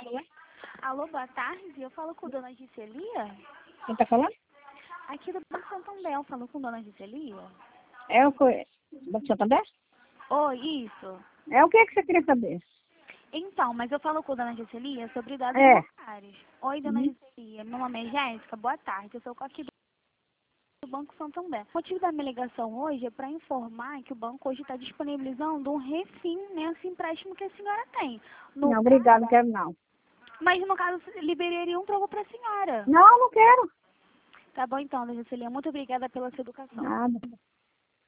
Alô? Alô, boa tarde. Eu falo com Dona Giselia. Quem tá falando? Aqui do Banco Santander, eu falo com Dona Giselia. É o que... Banco Santander? Oi, isso. É o que você queria saber? Então, mas eu falo com Dona Giselia sobre dados É. bancários. Oi, Dona Uhum. Giselia. Meu nome é Jéssica. Boa tarde. Eu sou aqui do Banco Santander. O motivo da minha ligação hoje é para informar que o banco hoje está disponibilizando um refim nesse empréstimo que a senhora tem. No Não, caso, obrigado, não quero não. mas no caso, liberaria um troco para a senhora. Não, não quero. Tá bom então, Dona Giselia. Muito obrigada pela sua educação. Nada.